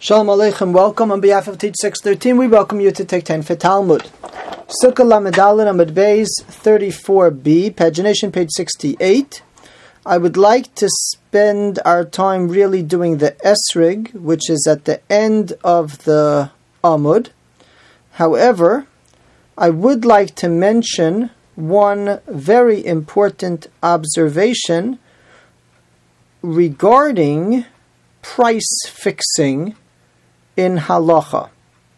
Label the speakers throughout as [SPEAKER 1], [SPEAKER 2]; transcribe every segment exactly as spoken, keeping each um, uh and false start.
[SPEAKER 1] Shalom Aleichem, welcome on behalf of Teach six thirteen. We welcome you to take ten for Talmud. Sukkah Lamed Aleph Amud Beis thirty-four b, pagination page sixty-eight. I would like to spend our time really doing the Esrig, which is at the end of the Amud. However, I would like to mention one very important observation regarding price fixing in halacha.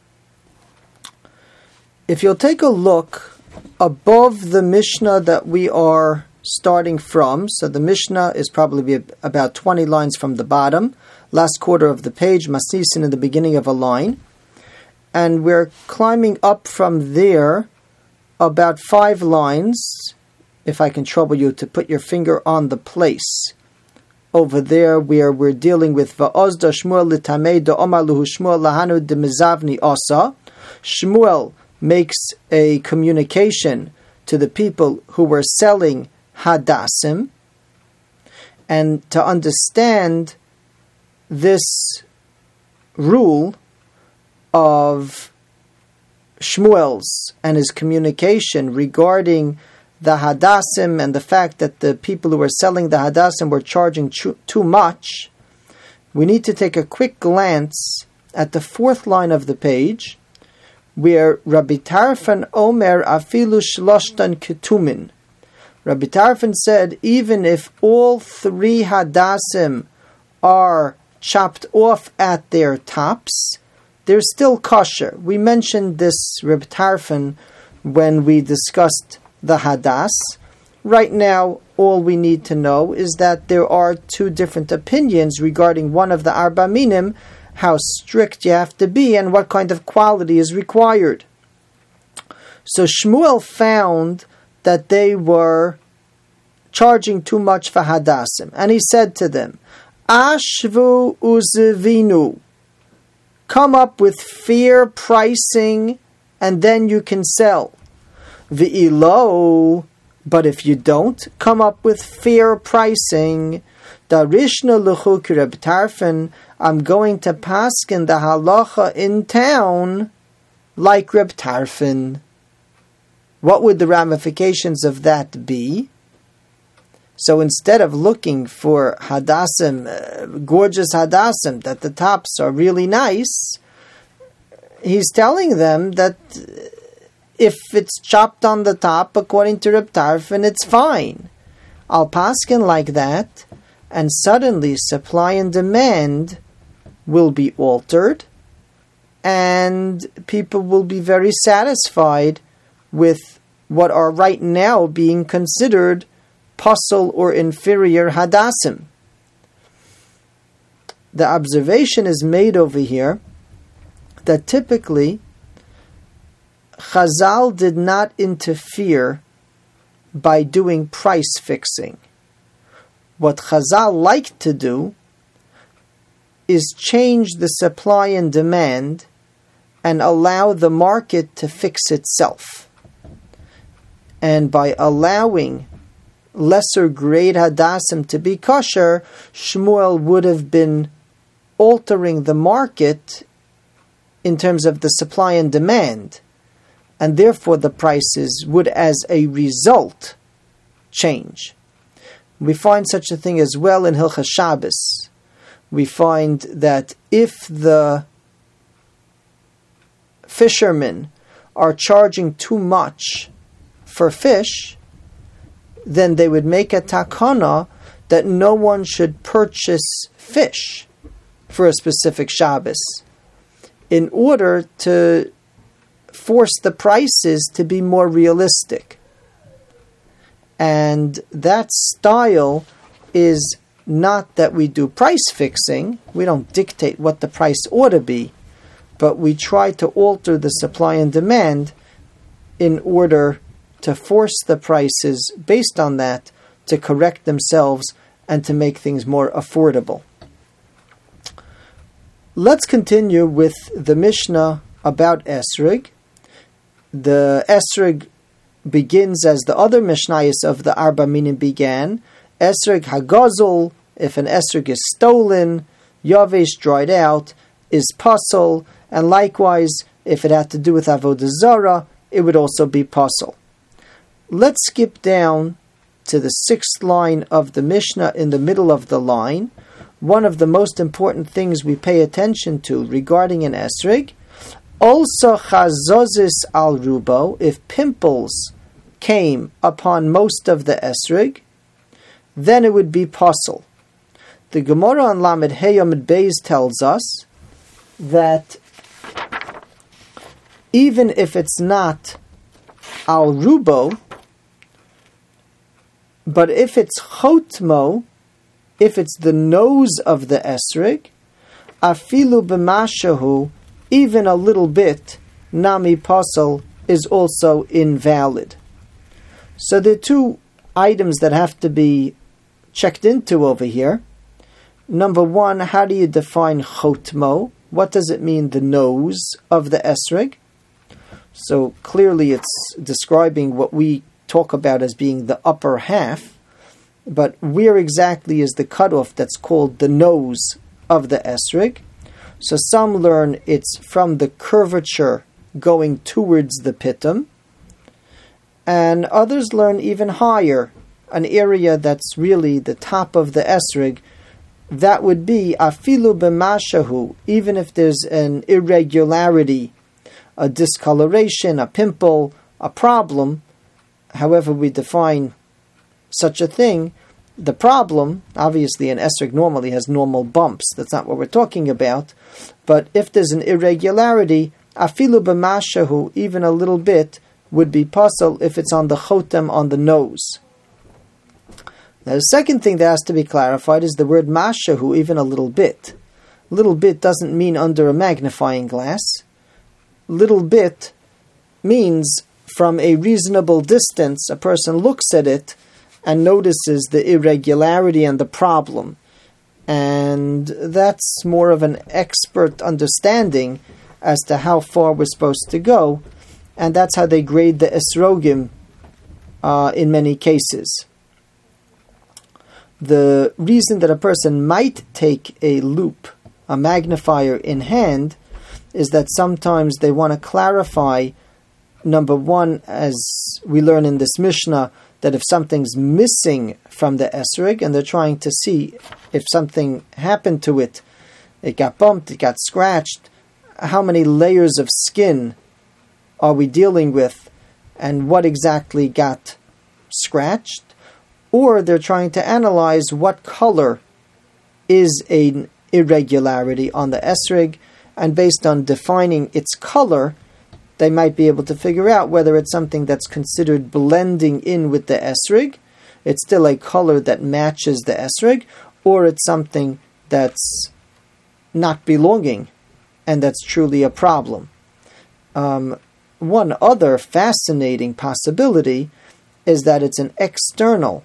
[SPEAKER 1] If you'll take a look above the Mishnah that we are starting from, so the Mishnah is probably about twenty lines from the bottom, last quarter of the page, Masisin in the beginning of a line, and we're climbing up from there about five lines, if I can trouble you to put your finger on the place. Over there where we're dealing with Va'ozda Shmuel litamei do omar luhu Shmuel lahanu de mizavni asa. Shmuel makes a communication to the people who were selling hadassim. And to understand this rule of Shmuel's and his communication regarding the hadassim and the fact that the people who were selling the hadassim were charging too, too much, we need to take a quick glance at the fourth line of the page, where Rabbi Tarfon Omer afilu shloshtan ketumin. Rabbi Tarfon said, even if all three hadassim are chopped off at their tops, they're still kosher. We mentioned this, Rabbi Tarfon, when we discussed the hadas. Right now, all we need to know is that there are two different opinions regarding one of the arba minim, how strict you have to be and what kind of quality is required. So Shmuel found that they were charging too much for hadassim, and he said to them, Ashvu uzevinu, come up with fair pricing and then you can sell. V'ilo, but if you don't come up with fair pricing, darishna l'chu ki Reb Tarfon, I'm going to paskin the halacha in town like Reb Tarfon. What would the ramifications of that be? So instead of looking for hadassim, uh, gorgeous hadassim, that the tops are really nice, he's telling them that if it's chopped on the top, according to Reb Tarfon, it's fine. I'll paskin like that, and suddenly supply and demand will be altered, and people will be very satisfied with what are right now being considered puzzle or inferior hadassim. The observation is made over here that typically Chazal did not interfere by doing price fixing. What Chazal liked to do is change the supply and demand and allow the market to fix itself. And by allowing lesser grade hadassim to be kosher, Shmuel would have been altering the market in terms of the supply and demand, and therefore the prices would, as a result, change. We find such a thing as well in Hilchas Shabbos. We find that if the fishermen are charging too much for fish, then they would make a takana that no one should purchase fish for a specific Shabbos, in order to force the prices to be more realistic. And that style is not that we do price fixing, we don't dictate what the price ought to be, but we try to alter the supply and demand in order to force the prices based on that to correct themselves and to make things more affordable. Let's continue with the Mishnah about Esrig. The Esrig begins as the other Mishnayos of the Arba Minim began. Esrig Hagazul, if an Esrig is stolen, Yavesh dried out, is pasul, and likewise, if it had to do with avodah zarah, it would also be pasul. Let's skip down to the sixth line of the Mishnah in the middle of the line. One of the most important things we pay attention to regarding an esrog, also chazozis al rubo, if pimples came upon most of the esrog, then it would be pasul. The Gemara on Lamed Hey Amud Beis tells us that even if it's not al rubo, but if it's chotmo, if it's the nose of the esrog, afilu b'mashahu, even a little bit, nami pasul, is also invalid. So there are two items that have to be checked into over here. Number one, how do you define chotmo? What does it mean, the nose of the esrog? So clearly it's describing what we talk about as being the upper half, but where exactly is the cutoff that's called the nose of the esrog? So some learn it's from the curvature going towards the pitum, and others learn even higher, an area that's really the top of the esrog. That would be afilu b'mashahu, even if there's an irregularity, a discoloration, a pimple, a problem, however we define such a thing. The problem, obviously an esrog normally has normal bumps, that's not what we're talking about, but if there's an irregularity, afilu b'mashahu, even a little bit, would be pasul if it's on the chotem, on the nose. Now the second thing that has to be clarified is the word mashahu, even a little bit. Little bit doesn't mean under a magnifying glass. Little bit means from a reasonable distance, a person looks at it and notices the irregularity and the problem. And that's more of an expert understanding as to how far we're supposed to go. And that's how they grade the esrogim uh, in many cases. The reason that a person might take a loupe, a magnifier in hand, is that sometimes they want to clarify, number one, as we learn in this Mishnah, that if something's missing from the esrog, and they're trying to see if something happened to it, it got bumped, it got scratched, how many layers of skin are we dealing with, and what exactly got scratched? Or they're trying to analyze what color is an irregularity on the esrog, and based on defining its color, they might be able to figure out whether it's something that's considered blending in with the esrog, it's still a color that matches the esrog, or it's something that's not belonging, and that's truly a problem. Um, one other fascinating possibility is that it's an external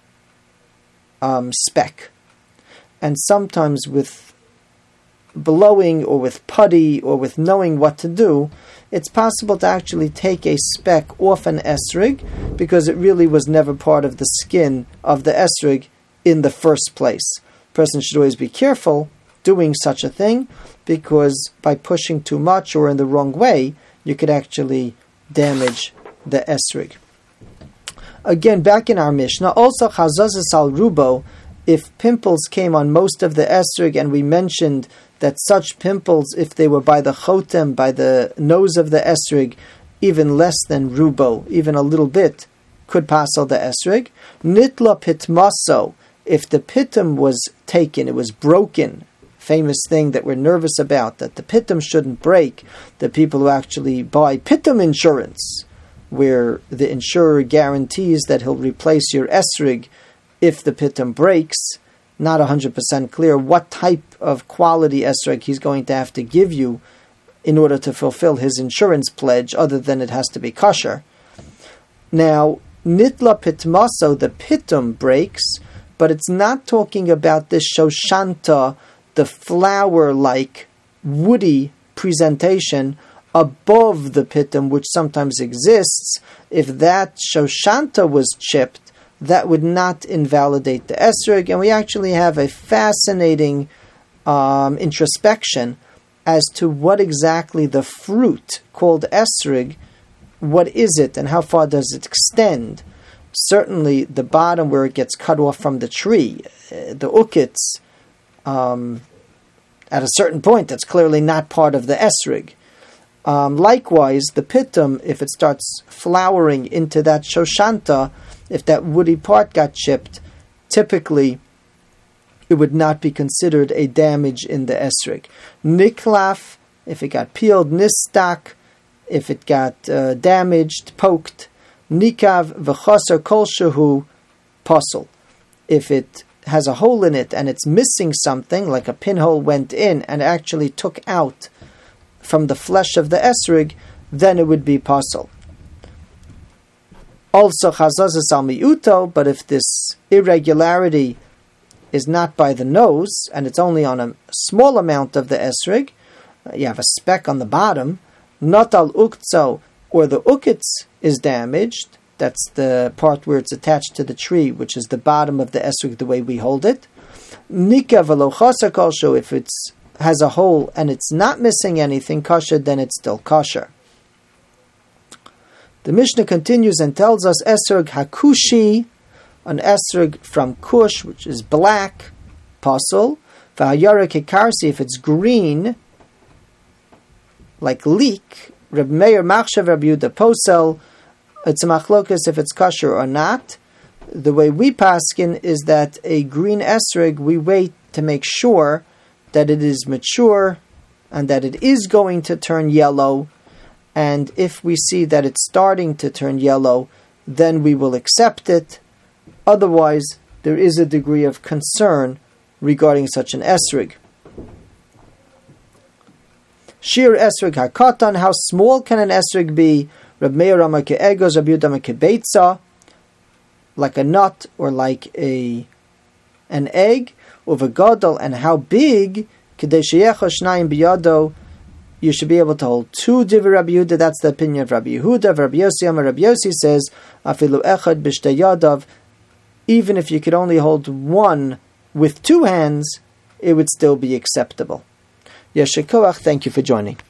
[SPEAKER 1] um, speck, and sometimes with blowing or with putty or with knowing what to do, it's possible to actually take a speck off an esrog because it really was never part of the skin of the esrog in the first place. A person should always be careful doing such a thing, because by pushing too much or in the wrong way, you could actually damage the esrog. Again, back in our Mishnah, also chazazas al rubo, if pimples came on most of the esrog, and we mentioned that such pimples, if they were by the chotem, by the nose of the esrog, even less than rubo, even a little bit, could passel the esrog. Nitla pitmaso, if the pitum was taken, it was broken, famous thing that we're nervous about, that the pitum shouldn't break, the people who actually buy pitum insurance, where the insurer guarantees that he'll replace your esrog if the pitum breaks, not one hundred percent clear what type of quality esrog he's going to have to give you in order to fulfill his insurance pledge, other than it has to be kosher. Now, nitla pitmaso, the pitum breaks, but it's not talking about this shoshanta, the flower-like, woody presentation above the pitum, which sometimes exists. If that shoshanta was chipped, that would not invalidate the esrog, and we actually have a fascinating um, introspection as to what exactly the fruit called esrig, what is it and how far does it extend. Certainly the bottom where it gets cut off from the tree, the ukitz, um, at a certain point that's clearly not part of the esrig. Um, likewise, the pitum, if it starts flowering into that shoshanta, if that woody part got chipped, typically it would not be considered a damage in the esrig. Niklaf, if it got peeled, nistak, if it got uh, damaged, poked, nikav v'chaser kol shehu posel. If it has a hole in it and it's missing something, like a pinhole went in and actually took out from the flesh of the esrig, then it would be posel. Also chazazas al miuto, but if this irregularity is not by the nose and it's only on a small amount of the esrig, you have a speck on the bottom, not al uktzo, or the ukitz is damaged, that's the part where it's attached to the tree, which is the bottom of the esrig the way we hold it. Nika v'lo chaser kolshu, if it has a hole and it's not missing anything kosher, then it's still kosher. The Mishnah continues and tells us esrog hakushi, an esrog from Kush, which is black, posel. V'hayarek hikarsi, if it's green, like leek, Reb Meir machshav Reb Yehuda posel. It's a machlokas if it's kosher or not. The way we paskin is that a green esrog, we wait to make sure that it is mature and that it is going to turn yellow. And if we see that it's starting to turn yellow, then we will accept it. Otherwise, there is a degree of concern regarding such an esrog. Shir esrog hakatan, how small can an esrog be? Reb Meir amar ke'egos, Reb Yehuda amar ke'beitza, like a nut or like a an egg, uvegadol, and how big? Kedei sheyecha shnayim biyado, you should be able to hold two divrei Rabbi Yehuda. That's the opinion of Rabbi Yehuda. Rabbi Yossi amar Rabbi Yossi says, afilu echad b'shtei yadav, even if you could only hold one with two hands, it would still be acceptable. Yeshikoach, thank you for joining.